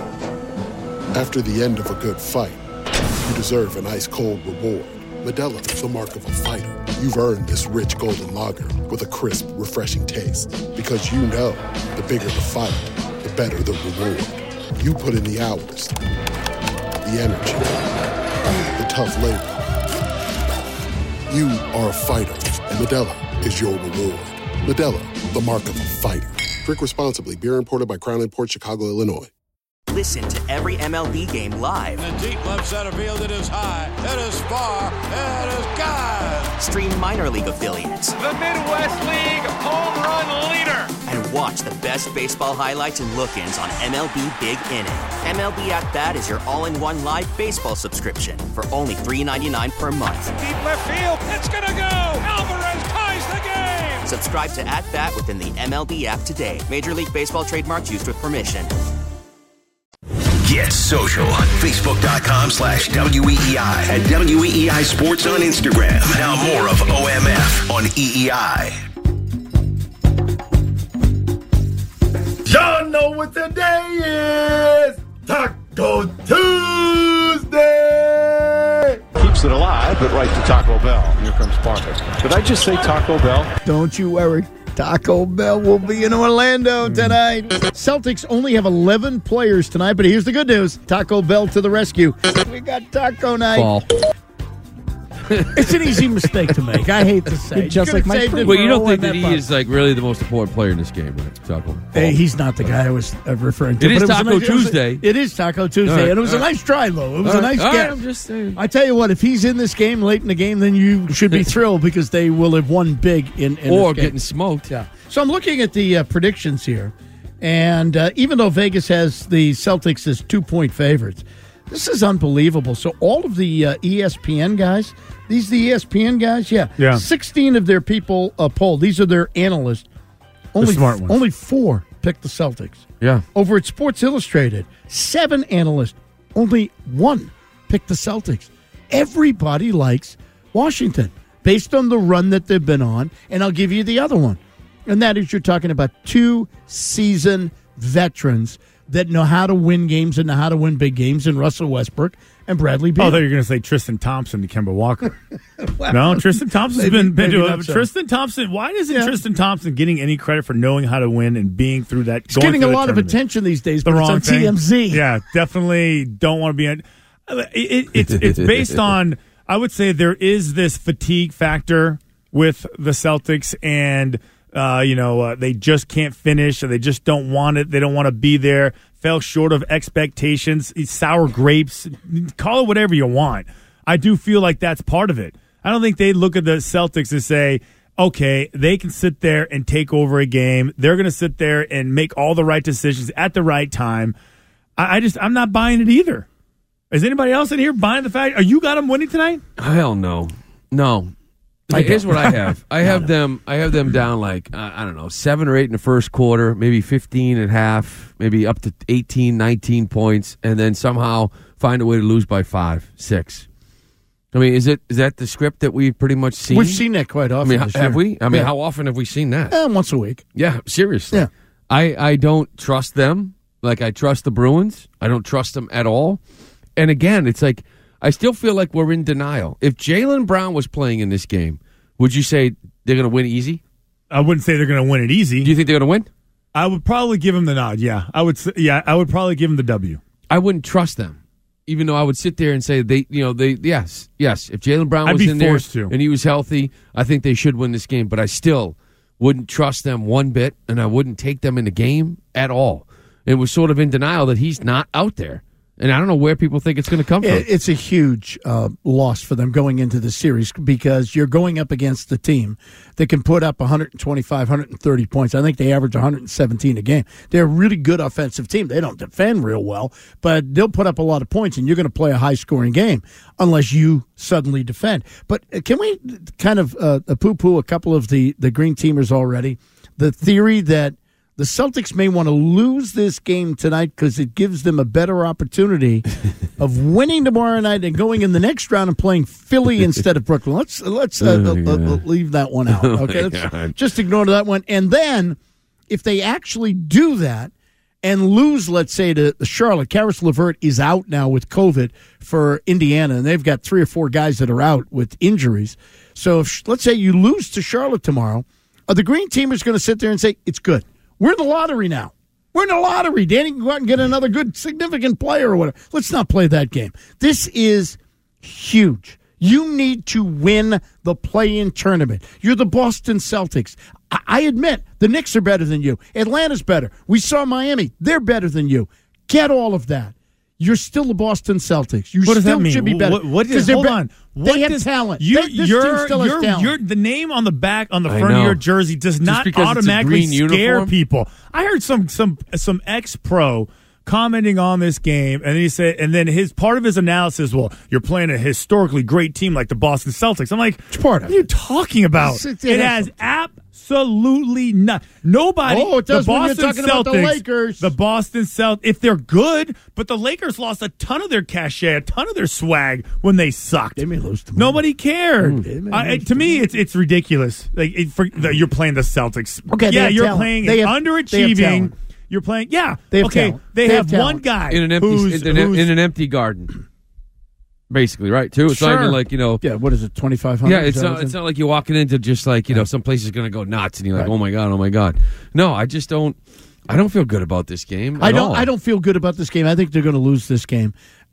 After the end of a good fight, you deserve an ice-cold reward. Modelo, the mark of a fighter. You've earned this rich golden lager with a crisp, refreshing taste. Because you know, the bigger the fight, the better the reward. You put in the hours, the energy, the tough labor. You are a fighter, and Modelo is your reward. Modelo, the mark of a fighter. Drink responsibly. Beer imported by Crown Imports, Chicago, Illinois. Listen to every MLB game live. In the deep left center field, it is high, it is far, it is gone. Stream minor league affiliates. The Midwest League home run leader. And watch the best baseball highlights and look-ins on MLB Big Inning. MLB At Bat is your all-in-one live baseball subscription for only $3.99 per month. Deep left field, it's gonna go. Alvarez ties the game. Subscribe to At Bat within the MLB app today. Major League Baseball trademarks used with permission. Get social. Facebook.com/WEEI and WEEI Sports on Instagram. Now more of OMF on EEI. Y'all know what today is. Taco Tuesday. Keeps it alive, but right to Taco Bell. Here comes Parker. Did I just say Taco Bell? Don't you worry. Taco Bell will be in Orlando tonight. Celtics only have 11 players tonight, but here's the good news. Taco Bell to the rescue. We got taco night. Fall. It's an easy mistake to make. I hate to say. Just like Mike. Well, you don't think that he is like really the most important player in this game, right? Taco. Hey, he's not the guy I was referring to. It is Taco Tuesday. It is Taco Tuesday, right, and it was a nice try, though. It was a nice guess. get. I'm just saying. I tell you what, if he's in this game late in the game, then you should be thrilled because they will have won big in or this game. getting smoked. Yeah. So I'm looking at the predictions here, and even though Vegas has the Celtics as 2-point favorites, this is unbelievable. So all of the ESPN guys, these are the ESPN guys, yeah. 16 of their people polled. These are their analysts. Only smart ones. Only 4 picked the Celtics. Yeah. Over at Sports Illustrated, 7 analysts, only 1 picked the Celtics. Everybody likes Washington based on the run that they've been on, and I'll give you the other one. And that is you're talking about 2 seasoned veterans that know how to win games and know how to win big games in Russell Westbrook and Bradley Beal. Oh, I thought you were going to say Tristan Thompson to Kemba Walker. No, Tristan Thompson's been to Tristan Thompson. Why isn't Tristan Thompson getting any credit for knowing how to win and being through that? He's getting a lot of attention these days, but it's on TMZ. Yeah, definitely don't want to be on. It's based on, I would say there is this fatigue factor with the Celtics and they just can't finish, or they just don't want it. They don't want to be there. Fell short of expectations. Sour grapes. Call it whatever you want. I do feel like that's part of it. I don't think they look at the Celtics and say, okay, they can sit there and take over a game. They're going to sit there and make all the right decisions at the right time. I'm not buying it either. Is anybody else in here buying the fact? Are you got them winning tonight? Hell no. No. Here's what I have. I have them down like, I don't know, 7 or 8 in the first quarter, maybe 15 at half, maybe up to 18, 19 points, and then somehow find a way to lose by 5, 6. I mean, is that the script that we've pretty much seen? We've seen that quite often. I mean, have we? I mean, how often have we seen that? Once a week. Yeah, seriously. Yeah. I don't trust them like I trust the Bruins. I don't trust them at all. And again, it's like, I still feel like we're in denial. If Jaylen Brown was playing in this game, would you say they're going to win easy? I wouldn't say they're going to win it easy. Do you think they're going to win? I would probably give them the nod. Yeah, I would. I would probably give them the W. I wouldn't trust them, even though I would sit there and say yes. If Jaylen Brown was in there and he was healthy, I think they should win this game. But I still wouldn't trust them one bit, and I wouldn't take them in the game at all. It was sort of in denial that he's not out there. And I don't know where people think it's going to come from. It's a huge loss for them going into the series because you're going up against the team that can put up 125, 130 points. I think they average 117 a game. They're a really good offensive team. They don't defend real well, but they'll put up a lot of points, and you're going to play a high-scoring game unless you suddenly defend. But can we kind of poo-poo a couple of the green teamers already? The theory that the Celtics may want to lose this game tonight because it gives them a better opportunity of winning tomorrow night and going in the next round and playing Philly instead of Brooklyn. Let's leave that one out. Okay, let's just ignore that one. And then if they actually do that and lose, let's say, to Charlotte, Karis LeVert is out now with COVID for Indiana, and they've got 3 or 4 guys that are out with injuries. So if, let's say you lose to Charlotte tomorrow, are the green teamers going to sit there and say, it's good? We're in the lottery now. We're in a lottery. Danny can go out and get another good, significant player or whatever. Let's not play that game. This is huge. You need to win the play-in tournament. You're the Boston Celtics. I admit, the Knicks are better than you. Atlanta's better. We saw Miami. They're better than you. Get all of that. You're still the Boston Celtics. You what does still that mean? should be better. Hold on. They have talent. This team still has talent. The name on the back on the front of your jersey does not automatically scare people. I heard some ex-pro commenting on this game, and he said, and then part of his analysis, well, you're playing a historically great team like the Boston Celtics. I'm like, what are you talking about? It has absolutely nothing. Nobody. Oh, it does the when Boston you're talking Celtics, about the Lakers. The Boston Celtics, if they're good, but the Lakers lost a ton of their cachet, a ton of their swag when they sucked. They may lose tomorrow. Nobody cared. To me, it's ridiculous. Like you're playing the Celtics. Okay, yeah, you're talent. playing underachieving. You're playing, yeah. They have okay, talent. they have one guy in an empty garden, basically, right? Too. It's not even like Yeah, what is it? 2,500. Yeah, it's not like you're walking into just like some place is going to go nuts, and you're like, oh my god. No, I just don't. I don't feel good about this game. I don't feel good about this game. I think they're going to lose this game.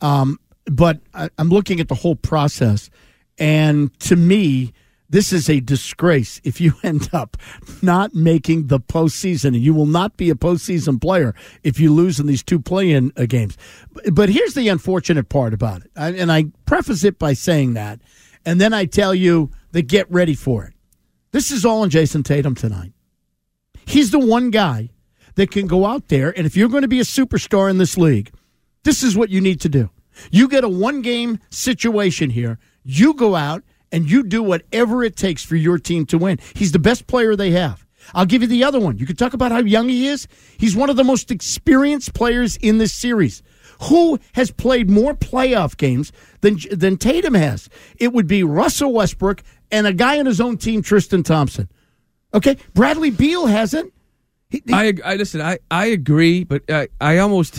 But I'm looking at the whole process, and to me, this is a disgrace if you end up not making the postseason, and you will not be a postseason player if you lose in these two play-in games. But here's the unfortunate part about it, and I preface it by saying that, and then I tell you that get ready for it. This is all on Jason Tatum tonight. He's the one guy that can go out there, and if you're going to be a superstar in this league, this is what you need to do. You get a one-game situation here. You go out and you do whatever it takes for your team to win. He's the best player they have. I'll give you the other one. You can talk about how young he is. He's one of the most experienced players in this series. Who has played more playoff games than Tatum has? It would be Russell Westbrook and a guy on his own team, Tristan Thompson. Okay? Bradley Beal hasn't. I agree, but I almost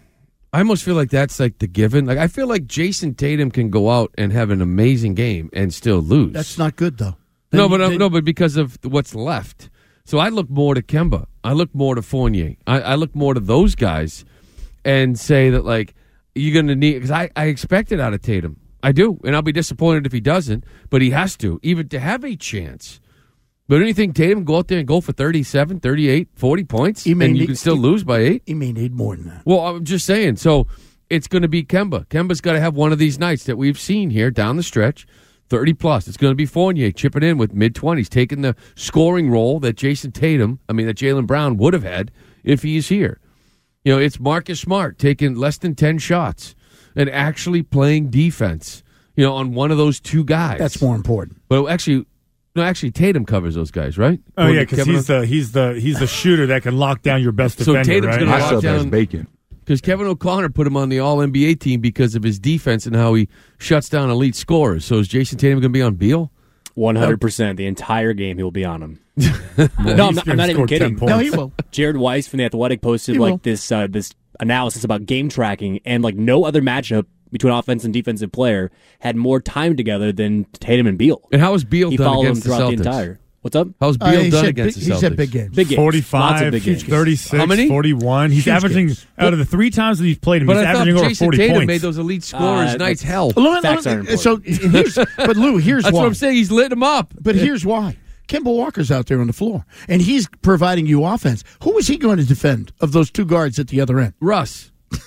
feel like that's like the given. Like I feel like Jason Tatum can go out and have an amazing game and still lose. That's not good though. But because of what's left. So I look more to Kemba. I look more to Fournier. I look more to those guys and say that like you're going to need, because I expect it out of Tatum. I do, and I'll be disappointed if he doesn't. But he has to, even to have a chance. But do you think Tatum go out there and go for 37, 38, 40 points, and you can still lose by 8? He may need more than that. Well, I'm just saying. So it's going to be Kemba. Kemba's got to have one of these nights that we've seen here down the stretch, 30-plus. It's going to be Fournier chipping in with mid-20s, taking the scoring role that that Jaylen Brown would have had if he's here. It's Marcus Smart taking less than 10 shots and actually playing defense, on one of those two guys. That's more important. But actually, Tatum covers those guys, right? Oh yeah, because he's the shooter that can lock down your best defender. So Tatum's right? going to lock down bacon. Because Kevin O'Connor put him on the All-NBA team because of his defense and how he shuts down elite scorers. So is Jason Tatum going to be on Beal? 100%. The entire game he will be on him. No, I'm not even kidding. No, he will. Jared Weiss from The Athletic posted this analysis about game tracking, and like no other matchup between offense and defensive player had more time together than Tatum and Beal. And how was Beal done against the Celtics? The entire. What's up? How's Beal done against the Celtics? He's had big games. Big games. 45, 36, How many? 41. He's averaging, out of the 3 times that he's played him, he's averaging over 40 Tatum points. made those elite scorers nights hell. Facts are important. But Lou, here's That's why. what I'm saying. He's lit him up. But here's why. Kemba Walker's out there on the floor, and he's providing you offense. Who is he going to defend of those two guards at the other end? Russ.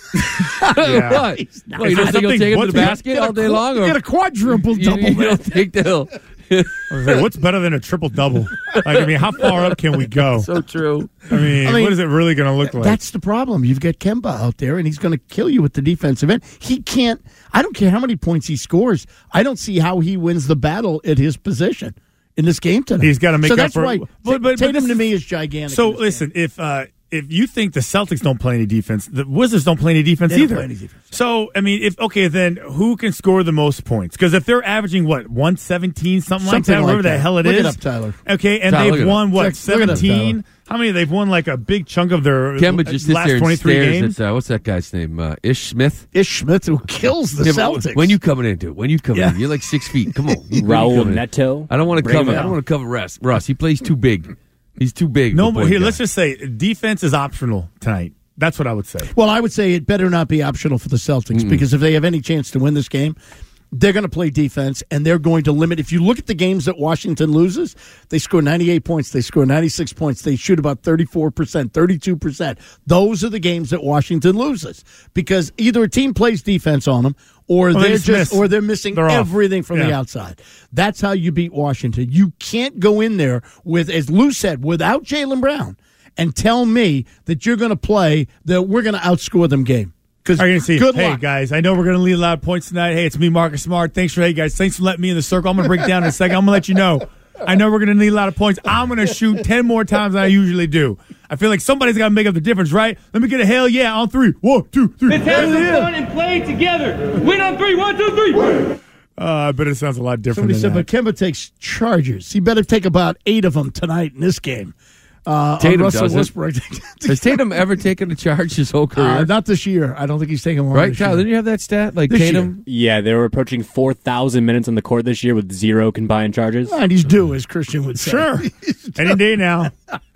Yeah. What? You don't think he'll take him to the basket all day long? Get a quadruple double. You don't think they'll... What's better than a triple-double? How far up can we go? So true. I mean, what is it really going to look like? That's the problem. You've got Kemba out there, and he's going to kill you with the defensive end. He can't. I don't care how many points he scores. I don't see how he wins the battle at his position in this game tonight. He's got to make so up that's for why Tatum to me is gigantic. So listen, if you think the Celtics don't play any defense, the Wizards don't play any defense They don't either. play any defense. So then who can score the most points? Because if they're averaging 117, something like that, whatever the hell it Look is. it up, Tyler. Okay, and Tyler, they've won Look it up, 17? How many? They've won like a big chunk of their Kemba just sits last there and 23 stares games. at, what's that guy's name? Ish Smith? Ish Smith, who kills the Celtics. When you coming in, dude? When you coming in? You're like 6 feet. Come on. Raul Neto. I don't want to cover. I don't want to cover Russ. He plays too big. He's too big. No, here, let's just say defense is optional tonight. That's what I would say. Well, I would say it better not be optional for the Celtics because if they have any chance to win this game, they're going to play defense, and they're going to limit. If you look at the games that Washington loses, they score 98 points. They score 96 points. They shoot about 34%, 32%. Those are the games that Washington loses because either a team plays defense on them or they're missing everything from the outside. That's how you beat Washington. You can't go in there with, as Lou said, without Jaylen Brown and tell me that you're going to play that we're going to outscore them game. Are you going to see? Good hey, luck. guys, I know we're going to lead a lot of points tonight. Hey, it's me, Marcus Smart. Thanks for letting me in the circle. I'm going to break it down in a second. I'm going to let you know. I know we're going to need a lot of points. I'm going to shoot 10 more times than I usually do. I feel like somebody's got to make up the difference, right? Let me get a hell yeah on 3. 1, 2, 3. Let's have some fun and play together. Win on 3. 1, 2, 3. I bet it sounds a lot different. Somebody said, but Kemba takes Chargers. He better take about 8 of them tonight in this game. Tatum Russell doesn't. Westbrook. Has Tatum ever taken a charge his whole career? Not this year. I don't think he's taken one. Right, this Kyle? year. Didn't you have that stat? Like This Tatum? Yeah, they were approaching 4,000 minutes on the court this year with 0 combined charges. And he's due, as Christian would say. Sure. Any day now.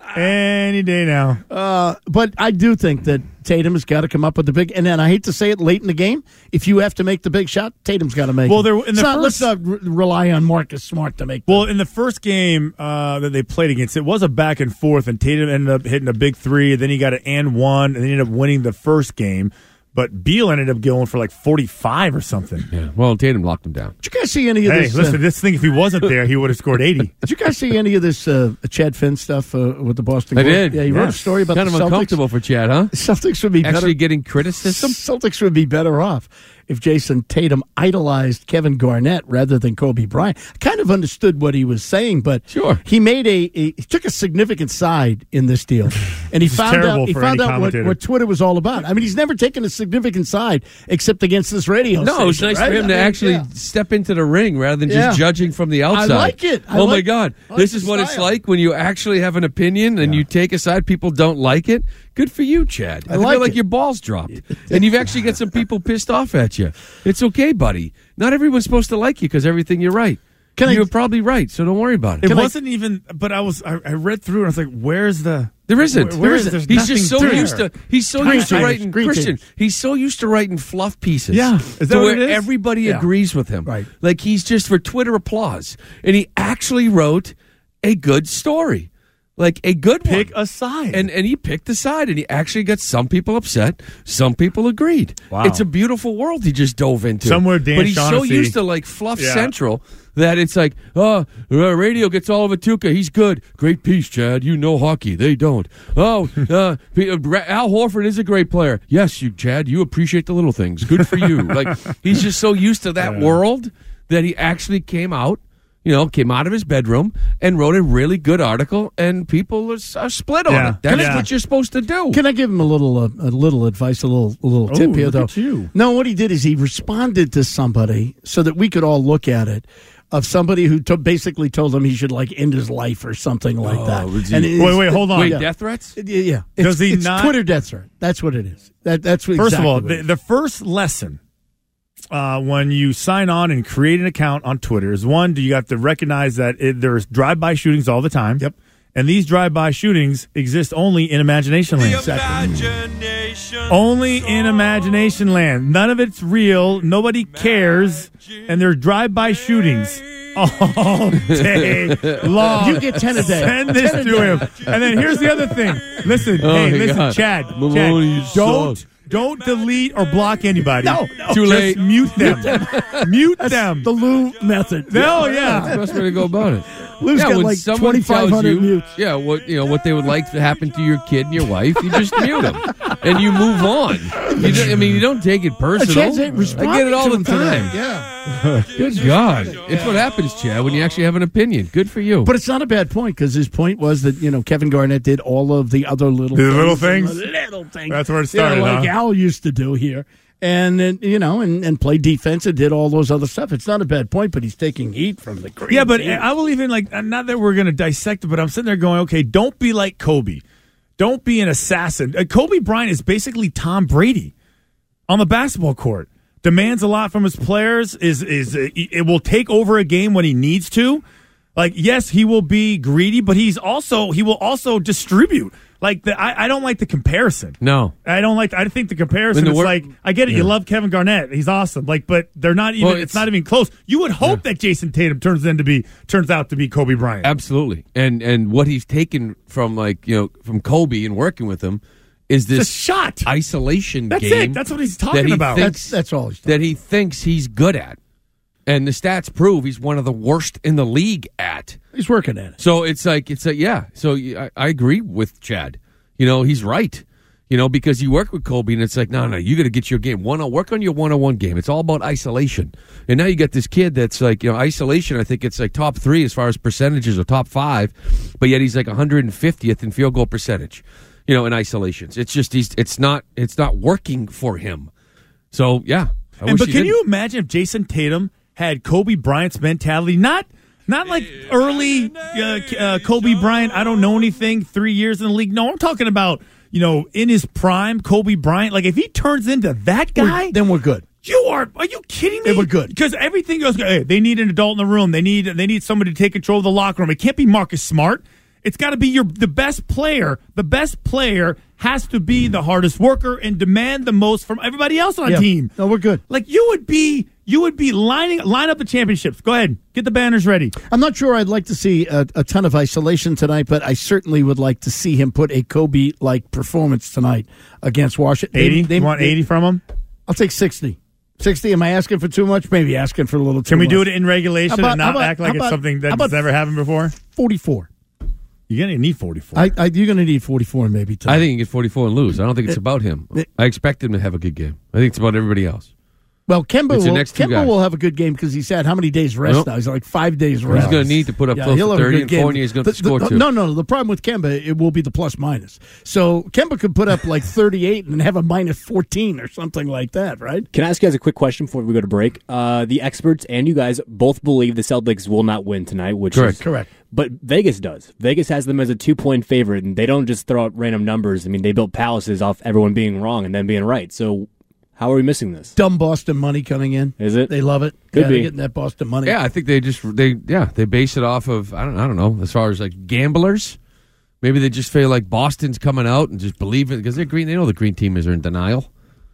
Any day now. But I do think that Tatum has got to come up with the big, and then I hate to say it late in the game, if you have to make the big shot, Tatum's got to make it. Let's not rely on Marcus Smart to make in the first game that they played against, it was a back and forth, and Tatum ended up hitting a big 3, then he got an and 1, and then he ended up winning the first game. But Beal ended up going for like 45 or something. Yeah. Well, Tatum locked him down. Did you guys see any of this? Hey, listen, this thing, if he wasn't there, he would have scored 80. Did you guys see any of this Chad Finn stuff with the Boston I Globe? did. Yeah, he wrote a story about kind the of Celtics. uncomfortable for Chad, huh? Celtics would be actually getting criticism. Celtics would be better off if Jason Tatum idolized Kevin Garnett rather than Kobe Bryant. I kind of understood what he was saying, but he made he took a significant side in this deal, and he found out what Twitter was all about. I mean, he's never taken a significant side except against this radio station. No, it's nice for him to actually step into the ring rather than just judging from the outside. I like it. My God. This is what it's like when you actually have an opinion and you take a side, people don't like it. Good for you, Chad. I feel like your balls dropped. And you've actually got some people pissed off at you. It's okay, buddy. Not everyone's supposed to like you because everything you're right. You're probably right, so don't worry about it. It wasn't even, but I read through and I was like, where's the... There isn't. There isn't. He's just so used to. He's so used to writing Christian. He's so used to writing fluff pieces. Yeah, is that to what where it is? everybody agrees with him. Right. Like he's just for Twitter applause, and he actually wrote a good story. Like a good Pick a side. And he picked a side, and he actually got some people upset, some people agreed. Wow. It's a beautiful world he just dove into. Somewhere Dan But he's so Shaughnessy- used to like Fluff Central that it's like, radio gets all over Tuca. He's good. Great piece, Chad. You know hockey. They don't. Al Horford is a great player. Yes, Chad, you appreciate the little things. Good for you. Like he's just so used to that world that he actually came out of his bedroom and wrote a really good article, and people are split on it. That's what you're supposed to do. Can I give him a little advice, a little tip here, though? Look at you. No, what he did is he responded to somebody so that we could all look at it, of somebody who basically told him he should end his life or something like that. Wait, hold on. Death threats? Yeah. Does he it's not? Twitter death threat. That's what it is. That's what First of all, exactly what it is. the first lesson when you sign on and create an account on Twitter is one, you have to recognize that there's drive-by shootings all the time. Yep. And these drive-by shootings exist only in imagination land. Only in imagination land. None of it's real. Nobody cares. And there's drive-by shootings all day long. You get 10 a day. Send this to him. And then here's the other thing. Listen, God. Chad. Maloney, Don't delete or block anybody. No. Too late. Just mute them. Mute them. The Lou method. No, That's the best way to go about it. Lou's got when like someone 2,500 tells you, mutes. what they would like to happen to your kid and your wife, you just mute them and you move on. You don't take it personal. Chad's responding I get it all to the him today. time. Yeah. Good God, it's what happens, Chad, when you actually have an opinion. Good for you. But it's not a bad point because his point was that Kevin Garnett did all of the other little things. Little things. That's where it started, like huh? Al used to do here. And then, and play defense and did all those other stuff. It's not a bad point, but he's taking heat from the green. Yeah, but team. I will even not that we're going to dissect it, but I'm sitting there going, okay, don't be like Kobe. Don't be an assassin. Kobe Bryant is basically Tom Brady on the basketball court. Demands a lot from his players. It will take over a game when he needs to. Like, yes, he will be greedy, but he will also distribute. Like, I don't like the comparison. No. I think the comparison is like, I get it, you love Kevin Garnett. He's awesome. Like, but they're not even, it's not even close. You would hope that Jason Tatum turns out to be Kobe Bryant. Absolutely. And what he's taken from, from Kobe and working with him is this shot isolation That's game. It. That's what he's talking about. That's all he's talking that he thinks he's good at. And the stats prove he's one of the worst in the league at. He's working at it. So it's yeah. So I agree with Chad. He's right. Because you work with Kobe, and it's like, no, you got to get your game. Work on your one-on-one game. It's all about isolation. And now you got this kid that's like, isolation. I think it's like top 3 as far as percentages, or top 5, but yet he's like 150th in field goal percentage. In isolations. It's just it's not working for him. So yeah. But can you imagine if Jason Tatum had Kobe Bryant's mentality? Not like early Kobe Bryant, I don't know anything, 3 years in the league. No, I'm talking about, in his prime, Kobe Bryant. Like, if he turns into that guy, then we're good. Are you kidding me? We're good. Because everything goes, hey, they need an adult in the room. They need somebody to take control of the locker room. It can't be Marcus Smart. It's got to be the best player. The best player has to be the hardest worker and demand the most from everybody else on the team. No, we're good. Like, you would be line up the championships. Go ahead, get the banners ready. I'm not sure I'd like to see a ton of isolation tonight, but I certainly would like to see him put a Kobe-like performance tonight against Washington. 80? You want 80 from him? I'll take 60. 60, am I asking for too much? Maybe asking for a little too much. Can we do it in regulation and not act like it's something that's never happened before? 44. You're going to need 44. You're going to need 44 maybe tonight. I think he can get 44 and lose. I don't think it's about him. I expect him to have a good game. I think it's about everybody else. Well, Kemba will have a good game because he's had how many days rest now? He's like 5 days rest. He's going to need to put up close to 30, and Fournier is going to score too. No. The problem with Kemba, it will be the plus-minus. So Kemba could put up like 38 and have a minus 14 or something like that, right? Can I ask you guys a quick question before we go to break? The experts and you guys both believe the Celtics will not win tonight, which is correct. But Vegas does. Vegas has them as a 2-point favorite, and they don't just throw out random numbers. I mean, they built palaces off everyone being wrong and then being right. So how are we missing this? Dumb Boston money coming in. Is it? They love it. Could be. They're getting that Boston money. Yeah, I think they base it off of I don't know, as far as like gamblers. Maybe they just feel like Boston's coming out and just believe it because they're green. They know the green teamers are in denial,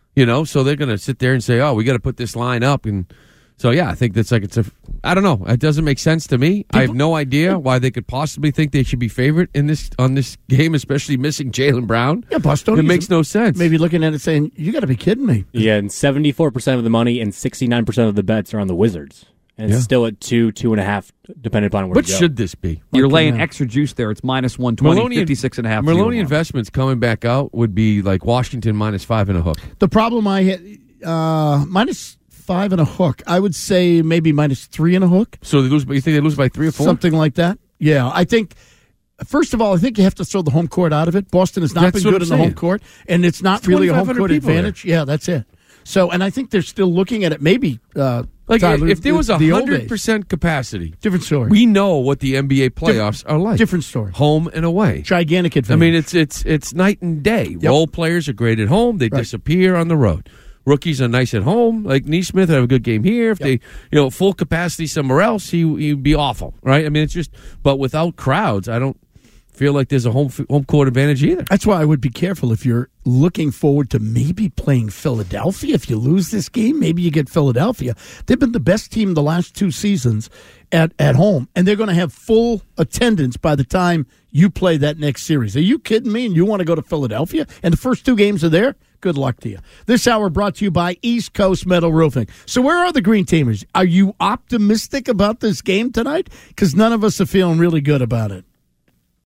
so they're going to sit there and say, "Oh, we got to put this line up." And so I think that's like I don't know. It doesn't make sense to me. I have no idea why they could possibly think they should be favorite on this game, especially missing Jaylen Brown. Yeah, Boston. It makes no sense. Maybe looking at it saying, "You got to be kidding me." Yeah, and 74% of the money and 69% of the bets are on the Wizards, and it's still at 2.5, depending upon where. What you go. should this be? You're laying extra juice there. It's minus 120, 56.5. Maloney investments coming back out would be like Washington minus 5 and a hook. The problem I had minus 5 and a hook. I would say maybe minus 3 and a hook. So you think they lose by 3 or 4? Something like that. Yeah, I think. First of all, I think you have to throw the home court out of it. Boston has not been good in the home court, and it's not really a home court advantage. There. Yeah, that's it. So, and I think they're still looking at it. Maybe Tyler, if there was 100% capacity, different story. We know what the NBA playoffs are like. Different story. Home and away, gigantic advantage. I mean, it's night and day. Yep. Role players are great at home; they disappear on the road. Rookies are nice at home. Like Neesmith have a good game here. If they, full capacity somewhere else, he'd be awful, right? I mean, it's just. But without crowds, I don't feel like there's a home court advantage either. That's why I would be careful if you're looking forward to maybe playing Philadelphia. If you lose this game, maybe you get Philadelphia. They've been the best team the last 2 seasons at home, and they're going to have full attendance by the time you play that next series. Are you kidding me? And you want to go to Philadelphia? And the first 2 games are there? Good luck to you. This hour brought to you by East Coast Metal Roofing. So where are the Green Teamers? Are you optimistic about this game tonight? Because none of us are feeling really good about it.